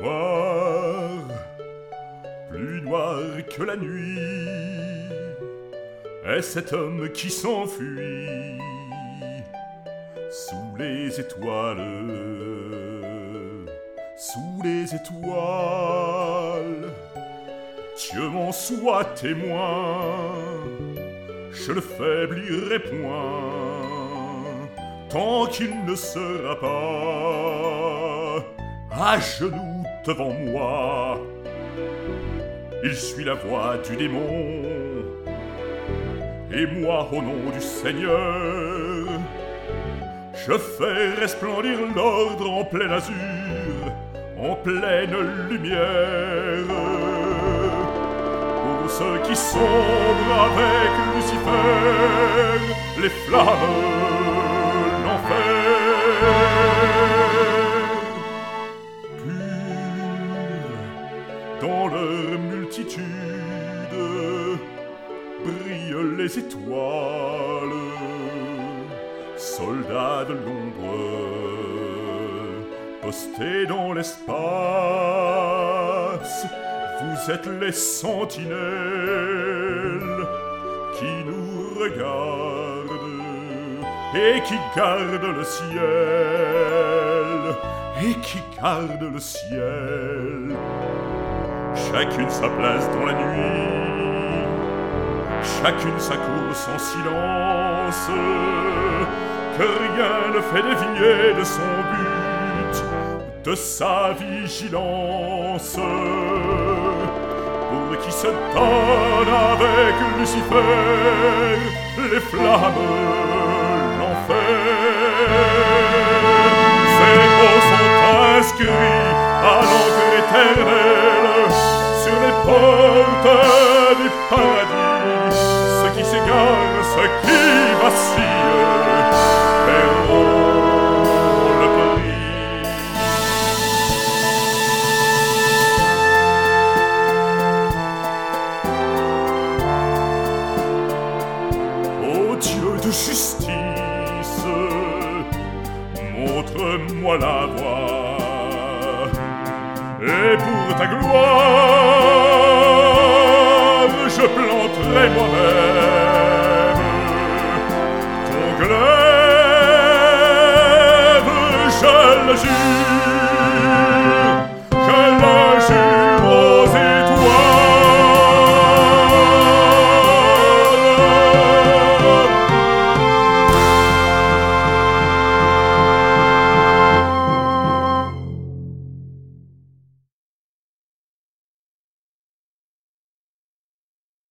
Noir, plus noir que la nuit, est cet homme qui s'enfuit sous les étoiles, sous les étoiles. Dieu m'en soit témoin, je ne faiblirai point, tant qu'il ne sera pas à genoux devant moi. Il suit la voie du démon, et moi, au nom du Seigneur, je fais resplendir l'ordre en plein azur, en pleine lumière. Pour ceux qui sombrent avec Lucifer, les flammes, l'enfer. Dans leur multitude brillent les étoiles, soldats de l'ombre, postés dans l'espace. Vous êtes les sentinelles qui nous regardent et qui gardent le ciel, et qui gardent le ciel. Chacune sa place dans la nuit, chacune sa course en silence, que rien ne fait dévier de son but, de sa vigilance. Pour qui se donne avec Lucifer, les flammes, l'enfer. Ces mots sont inscrits à l'encre éternelle sur les portes du paradis. Ceux qui s'égarent, ceux qui vacillent, paieront le prix. Ô Dieu de justice, montre-moi la voie, et pour ta gloire, je planterai moi-même